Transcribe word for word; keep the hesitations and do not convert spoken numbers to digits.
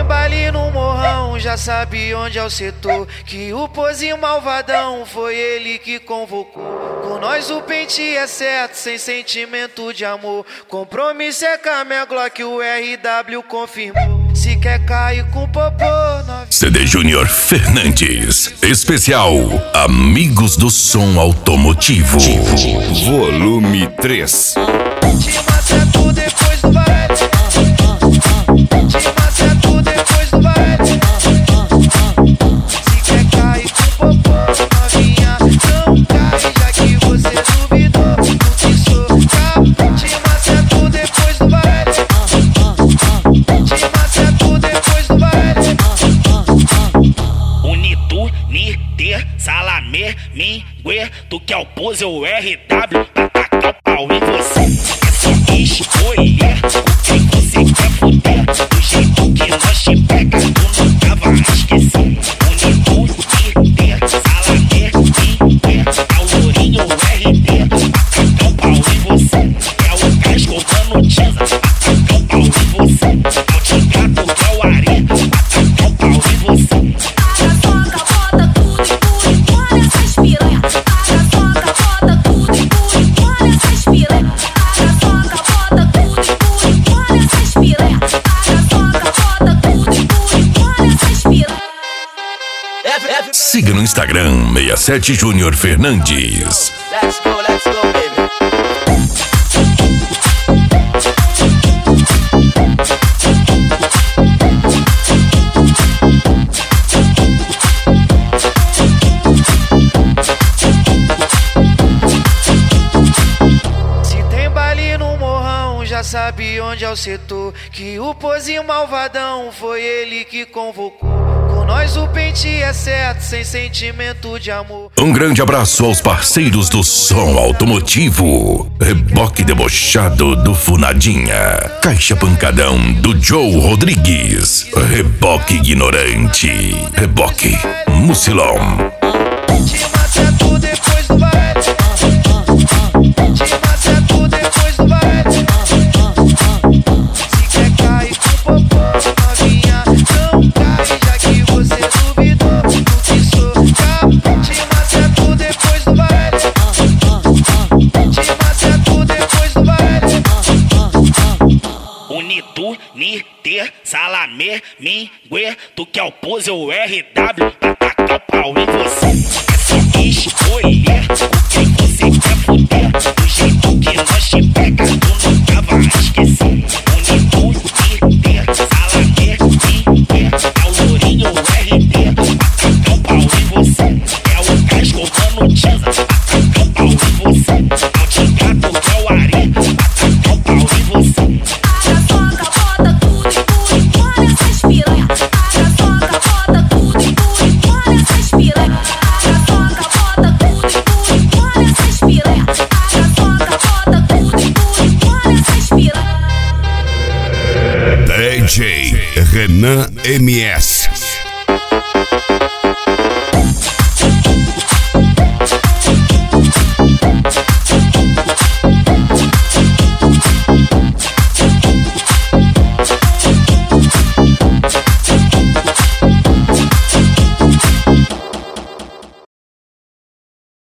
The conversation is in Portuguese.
baile no morrão, já sabe onde é o setor. Que o pozinho malvadão foi ele que convocou. Com nós o pente é certo, sem sentimento de amor. Compromisso é com a minha Glock, o R W confirmou. Se quer cair com popô, novinha. C D Júnior Fernandes, especial Amigos do Som Automotivo, volume três. Te maceto depois do baile. Te maceto depois do baile. Se quer cair com popô, novinha, não cai, já que você duvidou do que sou capaz. Te maceto depois do baile. Te maceto depois do baile. Unitu, Niter, Salamé, Mingue, tu quer o pose ou R W, atacar o pau em você. É só escolher com quem você quer fuder. Do jeito que nós te pega, tu nunca vai esquecer. Unitu, Niter, Salamé, Mingue, é o lourinho R D, atacar o pau em você. É o casco dando tiza, atacar o pau em você. É o tigado que é o areia, atacar o pau em você. Siga no Instagram sessenta e sete Júnior Fernandes. Let's go, let's go, baby. Se tem baile no morrão, já sabe onde é o setor. Que o pozinho malvadão foi ele que convocou. Com nós o pente é certo, sem sentimento de amor. Um grande abraço aos parceiros do som automotivo. Reboque debochado do Funadinha. Caixa pancadão do Joe Rodrigues. Reboque ignorante. Reboque Mucilon. Te maceto depois do baile. Te maceto depois do baile. Se quer cair com popô, novinha, não cai, já que você duvidou do que sou capaz. Te maceto depois do baile. Te maceto depois do baile. Unitu, Niter, Salamé, Mingue, tu quer o pose ou R W, atacar o pau em você. É só escolher com quem você quer fuder. Do jeito que nós te pega, tu nunca vai esquecer. Unitu, Niter, Salamé, Mingue, é o lourinho R D, atacar o pau em você. É o casco dando tiza, atacar o pau em você. É o tigado que é o areia, atacar o pau em você. D J Renan M S